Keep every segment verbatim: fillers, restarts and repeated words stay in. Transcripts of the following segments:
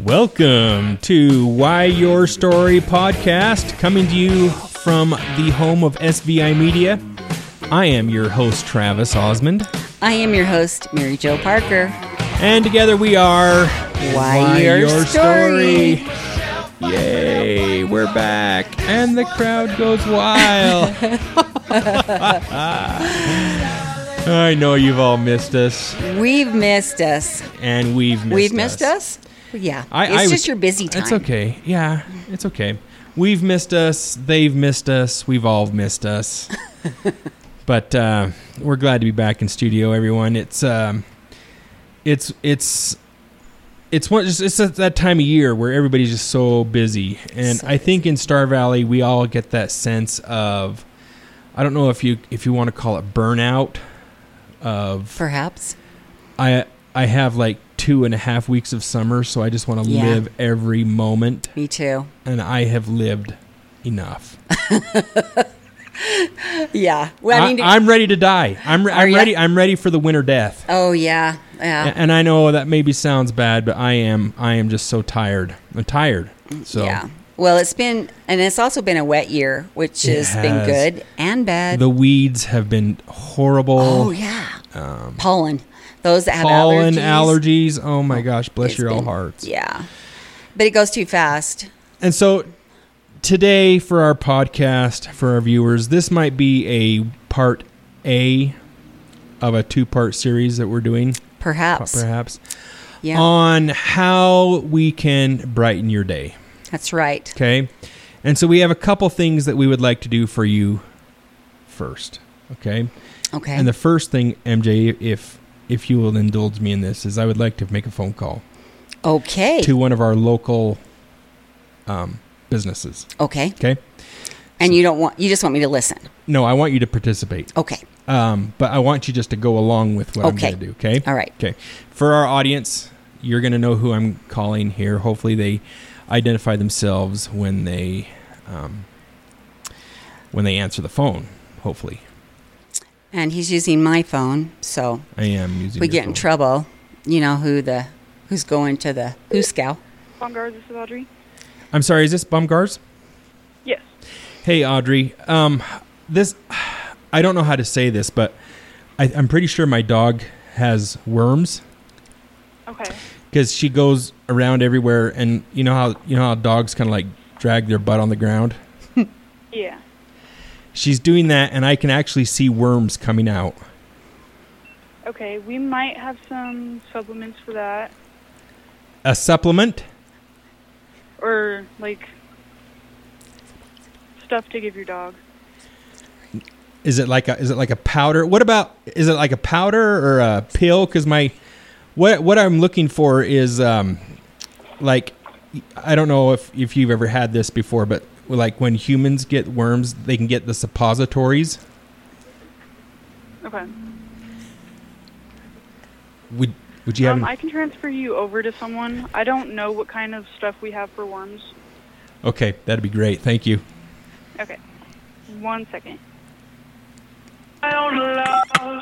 Welcome to Why Your Story podcast, coming to you from the home of S V I Media. I am your host, Travis Osmond. I am your host, Mary Jo Parker. And together we are Why, Why Your, Your Story. Story. Yay, we're back. And the crowd goes wild. I know you've all missed us. We've missed us. And we've missed we've us. We've missed us? Yeah. I, it's I just was, your busy time. It's okay. Yeah, it's okay. We've missed us. They've missed us. We've all missed us. But uh, we're glad to be back in studio, everyone. It's um, it's it's it's one. It's, it's that time of year where everybody's just so busy, and so I think busy. In Star Valley we all get that sense of, I don't know if you if you want to call it burnout. Of perhaps. I I have like two and a half weeks of summer, so I just want to yeah. live every moment. Me too. And I have lived enough. Yeah, well, I mean, I, I'm ready to die. I'm re- I'm ready. I'm ready for the winter death. Oh yeah, yeah. And I know that maybe sounds bad, but I am. I am just so tired. I'm tired. So yeah. Well, it's been, and it's also been a wet year, which has, has been good and bad. The weeds have been horrible. Oh yeah. Um, pollen. Those that have pollen allergies. allergies. Oh my gosh, bless it's your been, all hearts. Yeah, but it goes too fast. And so today, for our podcast, for our viewers, this might be a part A of a two-part series that we're doing. Perhaps. Perhaps. Yeah. On how we can brighten your day. That's right. Okay. And so we have a couple things that we would like to do for you first. Okay. Okay. And the first thing, M J, if if you will indulge me in this, is I would like to make a phone call. Okay. To one of our local um, businesses. Okay. Okay. And so, you don't want, you just want me to listen. No, I want you to participate. Okay. Um, but I want you just to go along with what okay. I'm going to do. Okay. All right. Okay. For our audience, you're going to know who I'm calling here. Hopefully they identify themselves when they um, when they answer the phone. Hopefully. And he's using my phone, so I am using. We get phone. in trouble. You know who the who's going to the Hooskow. Bumgars, this is Audrey. I'm sorry, is this Bumgars? Yes. Hey, Audrey. Um, this I don't know how to say this, but I, I'm pretty sure my dog has worms. Okay. Because she goes around everywhere, and you know how you know how dogs kind of like drag their butt on the ground. Yeah. She's doing that, and I can actually see worms coming out. Okay, we might have some supplements for that. A supplement? Or, like, stuff to give your dog. Is it like a is it like a powder? What about, is it like a powder or a pill? Because my, what what I'm looking for is, um, like, I don't know if, if you've ever had this before, but like when humans get worms, they can get the suppositories. Okay. Would would you have? Um, I can transfer you over to someone. I don't know what kind of stuff we have for worms. Okay, that'd be great. Thank you. Okay. One second. I don't love.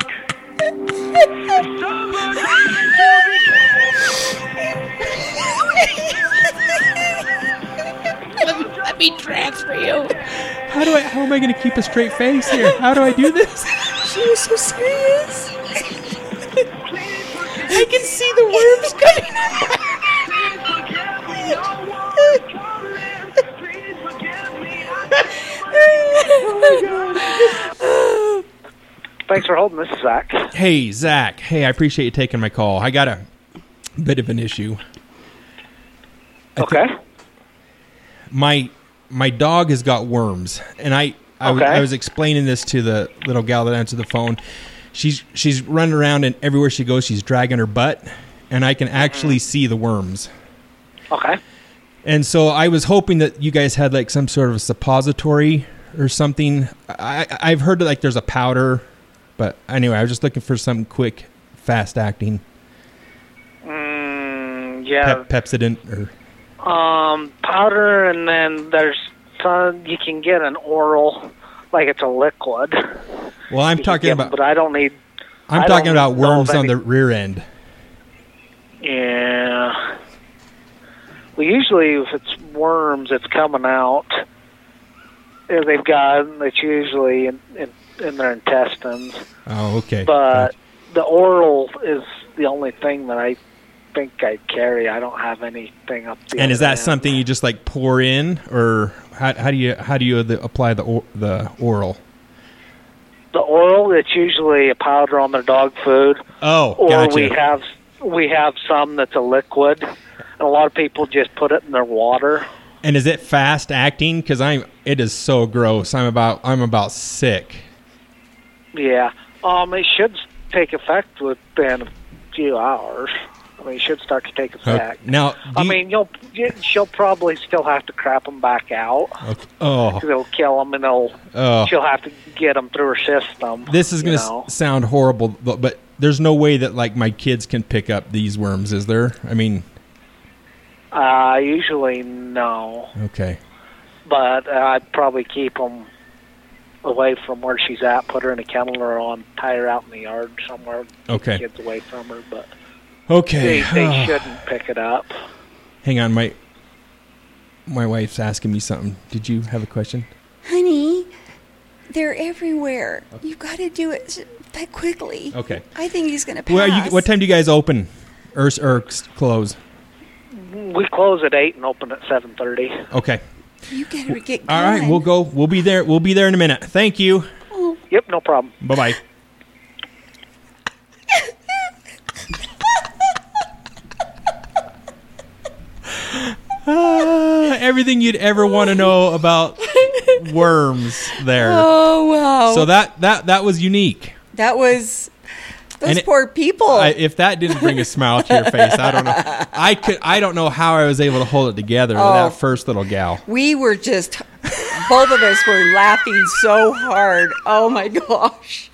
Let me transfer you. How do I? How am I going to keep a straight face here? How do I do this? She was so serious. I can see the worms coming. Thanks for holding this, Zach. Hey, Zach. Hey, I appreciate you taking my call. I got a bit of an issue. I okay. My my dog has got worms, and I I, okay. w- I was explaining this to the little gal that answered the phone. She's she's running around, and everywhere she goes, she's dragging her butt, and I can actually mm-hmm. see the worms. Okay. And so I was hoping that you guys had like some sort of a suppository or something. I, I've heard that like there's a powder, but anyway, I was just looking for something quick, fast acting. Mm, yeah. Pep- Pepsodent or um powder, and then there's some you can get an oral, like it's a liquid. Well, I'm talking about, but I don't need. I'm I talking about worms any, on the rear end. Yeah. Well, usually if it's worms, it's coming out. If they've got, it's usually in, in, in their intestines. Oh, okay. But Gotcha. the oral is the only thing that I think I carry. I don't have anything up the And is that end. something you just like pour in, or how, how do you how do you the, apply the or, the oral? The oral, it's usually a powder on their dog food. Oh, or gotcha. we have we have some that's a liquid, and a lot of people just put it in their water. And is it fast acting? Because I'm it is so gross. I'm about I'm about sick. Yeah, um, it should take effect within a few hours. I mean, it should start to take effect. Okay. Now, do I you- mean, you'll you, she'll probably still have to crap them back out. Okay. Oh, 'Cause they'll kill them, and they'll oh. she'll have to get them through her system. This is you going to know. s- sound horrible, but, but there's no way that like my kids can pick up these worms, is there? I mean, Uh, usually no, okay. but uh, I'd probably keep them away from where she's at. Put her in a kennel or on tie her out in the yard somewhere. Keep Okay. the kids away from her, but Okay. they, they shouldn't pick it up. Hang on, my my wife's asking me something. Did you have a question? Honey, they're everywhere. You've got to do it that quickly. Okay. I think he's going to pass. Well, are you, what time do you guys open or, s- or s- close? We close at eight and open at seven thirty. Okay. You got to get going. All right, we'll go. We'll be there. We'll be there in a minute. Thank you. Yep, no problem. Bye bye. Uh, everything you'd ever want to know about worms there. Oh, wow. So that that that was unique. that was those And it- poor people. I, if that didn't bring a smile to your face, I don't know. I could. I don't know how I was able to hold it together with Oh. that first little gal. we were just, both of us were laughing so hard. Oh, my gosh.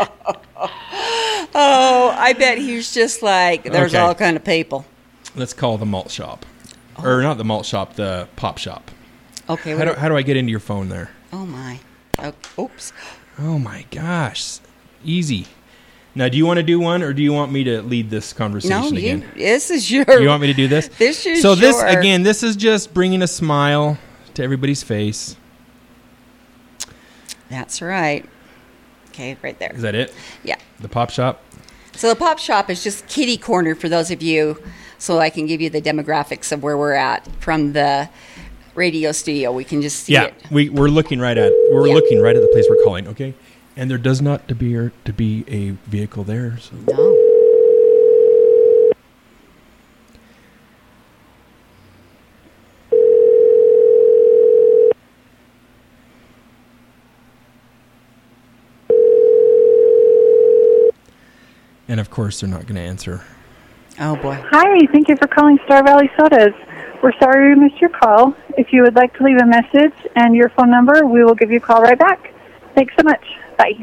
Oh, I bet he's just like, there's Okay. all kind of people. Let's call the malt shop, or not the malt shop, the pop shop. Okay. How what do, do- how do I get into your phone there? oh, my. Oh, oops. Oh my gosh, easy. Now, do you want to do one, or do you want me to lead this conversation No, you, again? this is your. You want me to do this? This is so this your- again. This is just bringing a smile to everybody's face. That's right. Okay, right there. Is that it? Yeah. The pop shop. So the pop shop is just kitty corner for those of you, so I can give you the demographics of where we're at from the radio studio. We can just see Yeah, it. we we're looking right at we're Yeah. looking right at the place we're calling. Okay, and there does not to be to be a vehicle there. So. No. And of course, they're not going to answer. Oh boy. Hi, thank you for calling Star Valley Sodas. We're sorry we missed your call. If you would like to leave a message and your phone number, we will give you a call right back. Thanks so much. Bye.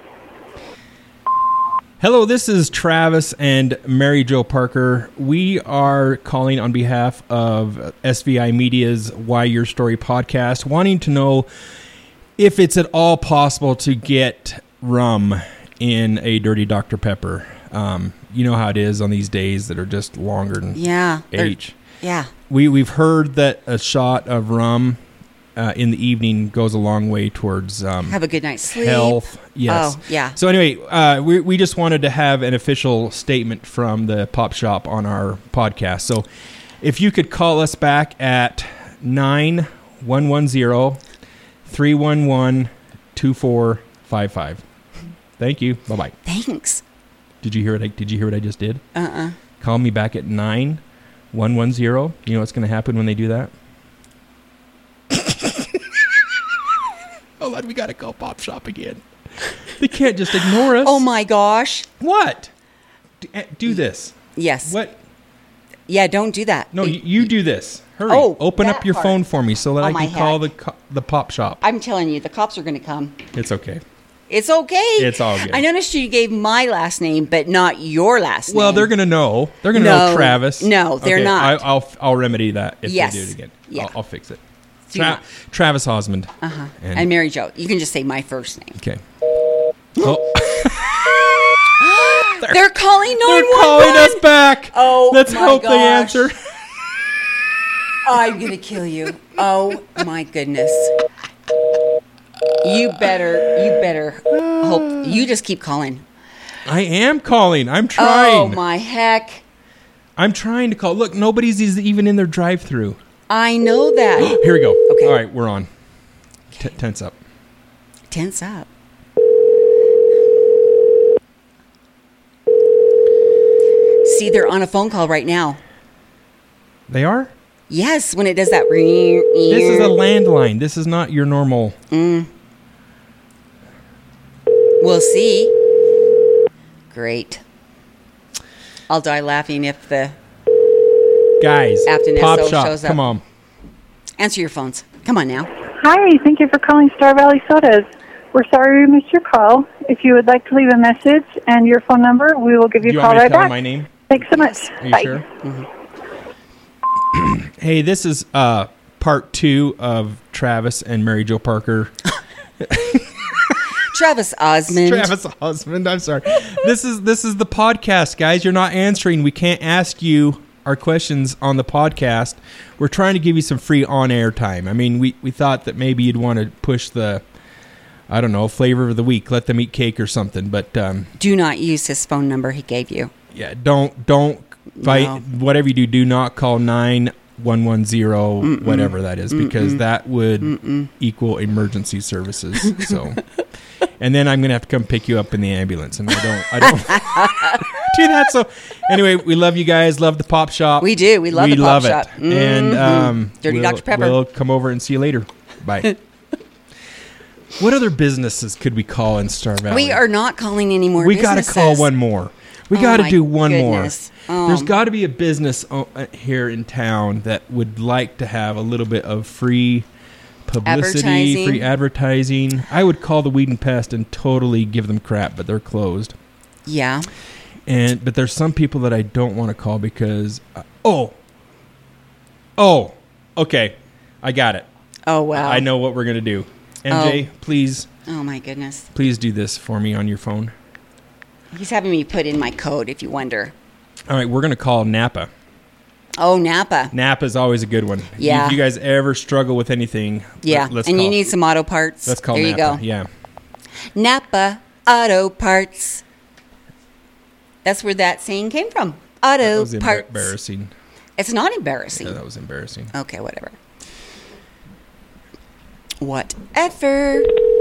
Hello, this is Travis and Mary Jo Parker. We are calling on behalf of S V I Media's Why Your Story podcast, wanting to know if it's at all possible to get rum in a Dirty Doctor Pepper. Um, you know how it is on these days that are just longer than Yeah. they're- H. Yeah. We, we've heard that a shot of rum uh, in the evening goes a long way towards um, Have a good night's sleep. health. Yes. Oh, yeah. So anyway, uh, we we just wanted to have an official statement from the Pop Shop on our podcast. So if you could call us back at nine one one zero, three one one, two four five five. Thank you. Bye bye. Thanks. Did you hear what I did you hear what I just did? Uh-uh. Call me back at nine one one zero. You know what's going to happen when they do that? Hold on, we got to call Pop Shop again. They can't just ignore us. Oh my gosh. What? Do, eh, do this. Yes. What? Yeah, don't do that. No, you, you do this. Hurry. Oh, Open that up your part. phone for me so that Oh, I my can call the heck. co- the Pop Shop. I'm telling you, the cops are going to come. It's okay. It's okay. It's all good. I noticed you gave my last name, but not your last name. Well, they're gonna know. They're gonna No. know Travis. No, they're Okay, not. I, I'll I'll remedy that if Yes. they do it again. Yeah. I'll, I'll fix it. Do Tra- not. Travis Osmond. Uh-huh. And- And, Mary Jo. You can just say my first name. Okay. Oh, They're calling nine they're one one. calling us back. Oh, Let's my hope they gosh. answer. I'm going to kill you. Oh, my goodness. You better, you better hope. You just keep calling. I am calling. I'm Oh, trying. my heck. I'm trying to call. Look, nobody's even in their drive-through. I know that. Here we go. Okay. All right, we're on. T- tense up. Tense up. See, they're on a phone call right now. They are? Yes, when it does that ring. This is a landline. This is not your normal. Mm. We'll see. Great. I'll die laughing if the Guys, Afton Pop S O Shop, shows up. come on. answer your phones. Come on now. Hi, thank you for calling Star Valley Sodas. We're sorry we missed your call. If you would like to leave a message and your phone number, we will give you Do you a call want me to right tell back. my name? Thanks so much. Are you Bye. sure? Hey, this is uh, part two of Travis and Mary Jo Parker. Travis Osmond. Travis Osmond. I'm sorry. This is this is the podcast, guys. You're not answering. We can't ask you our questions on the podcast. We're trying to give you some free on-air time. I mean, we, we thought that maybe you'd want to push the, I don't know, flavor of the week. Let them eat cake or something. But um, Do not use his phone number he gave you. yeah, don't don't fight. No. Whatever you do, do not call nine one one zero whatever that is, because that would Mm-mm. equal emergency services. So, and then I'm gonna have to come pick you up in the ambulance, and I don't I don't do that. So, anyway, we love you guys. Love the Pop Shop. We do. We love we the Pop love Shop. it. And Mhm. um, Dirty we'll, Doctor Pepper. We'll come over and see you later. Bye. What other businesses could we call in Star Valley? We are not calling any more We got to call businesses. one more. We Oh got to my do one goodness. more. Oh. There's got to be a business o- uh, here in town that would like to have a little bit of free publicity, Advertising. free advertising. I would call the Weed and Pest and totally give them crap, but they're closed. Yeah. And but there's some people that I don't want to call because uh, oh oh okay, I got it. Oh, wow. I know what we're gonna do. M J, please Oh, my goodness. please do this for me on your phone. He's having me put in my code, if you wonder. All right, we're gonna call Napa. Oh, Napa. Napa's always a good one. Yeah. If you guys ever struggle with anything, Yeah. let, us and call. you need some auto parts. Let's call there Napa. you go. Yeah. Napa Auto Parts. That's where that saying came from. That Auto was embar- Parts. embarrassing. It's not embarrassing. Yeah, that was embarrassing. Okay, whatever. Whatever.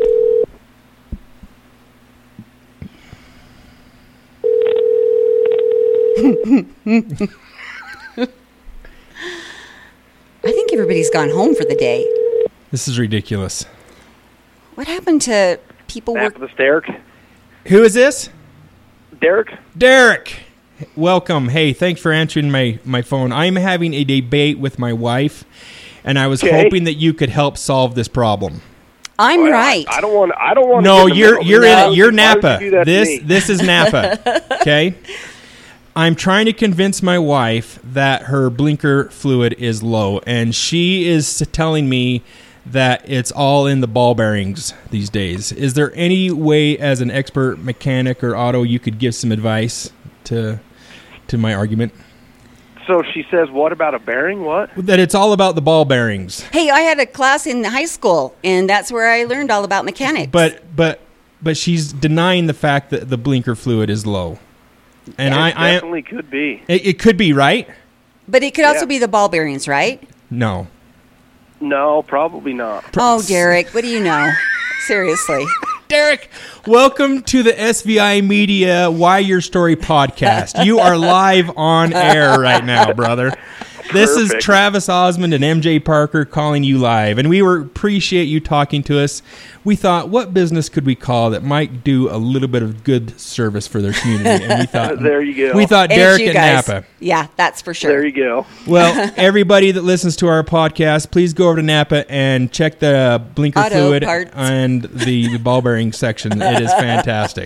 I think everybody's gone home for the day. This is ridiculous. What happened to people work? This Derek. Who is this? Derek. Derek. Welcome. Hey, thanks for answering my, my phone. I'm having a debate with my wife, and I was Okay. hoping that you could help solve this problem. I'm Well, right. I, I don't want. I don't want. No, to you're you're in it. You're Why would Napa. you do that to This me? this is Napa. Okay. I'm trying to convince my wife that her blinker fluid is low, and she is telling me that it's all in the ball bearings these days. Is there any way, as an expert mechanic or auto, you could give some advice to to my argument? So she says, "What about a bearing? What?" That it's all about the ball bearings. Hey, I had a class in high school, and that's where I learned all about mechanics. But but but she's denying the fact that the blinker fluid is low. And It I, I definitely could be. it, it could be, right? But it could also Yeah. be the ball bearings, right? No. No, probably not. Oh, Derek, what do you know? Seriously. Derek, welcome to the S V I Media Why Your Story podcast. You are live on air right now, brother. This is Perfect. Travis Osmond and M J Parker calling you live, and we were appreciate you talking to us. We thought, what business could we call that might do a little bit of good service for their community? And we thought, There you go. We thought And it's Derek you and guys. Napa. Yeah, that's for sure. There you go. Well, everybody that listens to our podcast, please go over to Napa and check the blinker Auto fluid parts. and the ball bearing section. It is fantastic.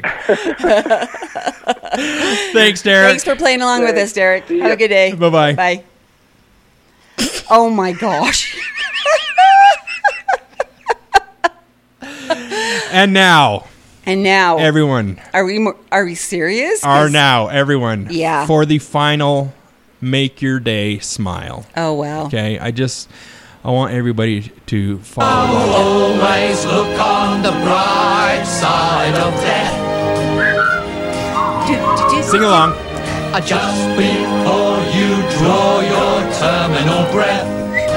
Thanks, Derek. Thanks for playing along with us, Derek. See ya. Have a good day. Bye-bye. Bye. Oh, my gosh. And now, And now, everyone, are we mo- are we serious? are 'Cause- now, everyone, Yeah. for the final make your day smile. Oh, wow. Okay, I just I want everybody to follow along. Always look on the bright side of death. Do, do, do. Sing along. Uh, Just before you draw your terminal breath.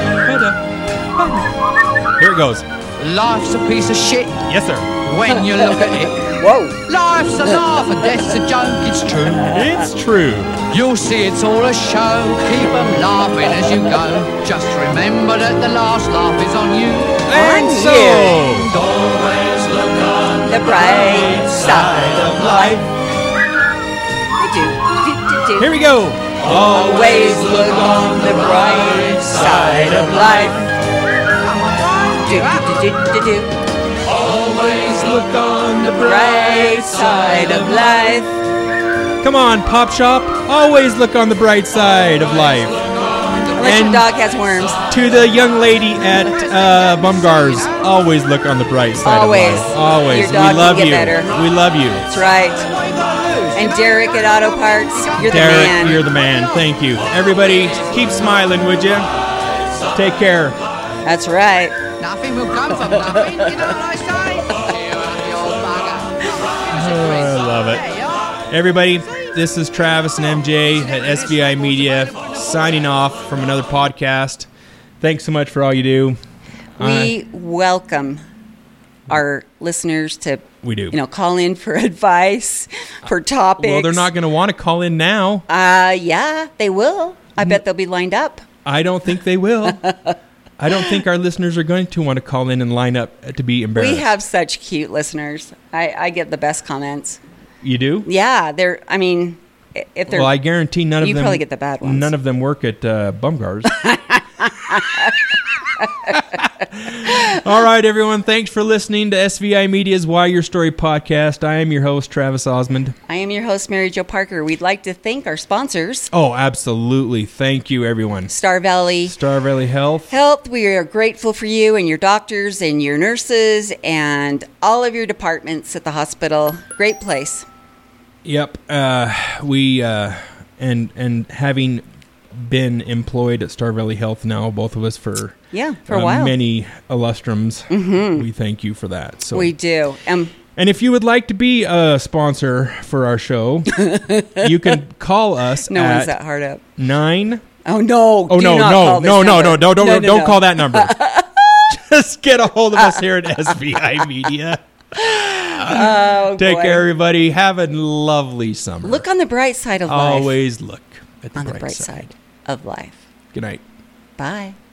Here it goes. Life's a piece of shit Yes, sir. when you look at it. Whoa. Life's a laugh and death's a joke, it's true. It's true. You'll see it's all a show. Keep 'em laughing as you go. Just remember that the last laugh is on you. And On so, you. Always look on The bright side of life. Do, do, do, do. here we go. Always look on the bright side of life. Do, do, do, do, do. Always look on the Bright side of life. Come on, Pop Shop. Always look on the bright side of life. Unless your And- dog has worms. To the young lady at uh, Bumgars, always look on the bright side Always. of life. Always. Your dog we love can get you. better. We love you. That's right. And Derek at Auto Parts, you're the Derek, man. you're the man. Thank you. Everybody, keep smiling, would you? Take care. That's right. Nothing will come from nothing, you know what I say? Cheer up, you old bugger. Oh, I love it. Everybody, this is Travis and M J at S B I Media signing off from another podcast. Thanks so much for all you do. We welcome our listeners to, We do. you know, call in for advice, for topics. Well, they're not going to want to call in now. Uh, yeah, they will. I bet they'll be lined up. I don't think they will. I don't think our listeners are going to want to call in and line up to be embarrassed. We have such cute listeners. I, I get the best comments. You do? Yeah, they're. I mean, i- if they're. Well, I guarantee none of You them. probably get the bad ones. None of them work at uh, Bumgars. All right, everyone. Thanks for listening to S V I Media's Why Your Story podcast. I am your host, Travis Osmond. I am your host, Mary Jo Parker. We'd like to thank our sponsors, Oh, absolutely. Thank you, everyone. Star Valley Star Valley Health. Health. We are grateful for you and your doctors and your nurses and all of your departments at the hospital. Great place. Yep. Uh, we uh, and and having been employed at Star Valley Health now, both of us for Yeah, for a uh, while. many illustrums. Mm-hmm. We thank you for that. So We do. Um, And if you would like to be a sponsor for our show, you can call us no at one's that hard up. nine. Oh no! Oh do no, not no, call this no, no, number. no, no, don't, no, don't no. call that number. Just get a hold of us here at S V I Media. Oh, Take boy. care, everybody. Have a lovely summer. Look on the bright side of life. Always look at the, on bright, the bright side. side of life. Good night. Bye.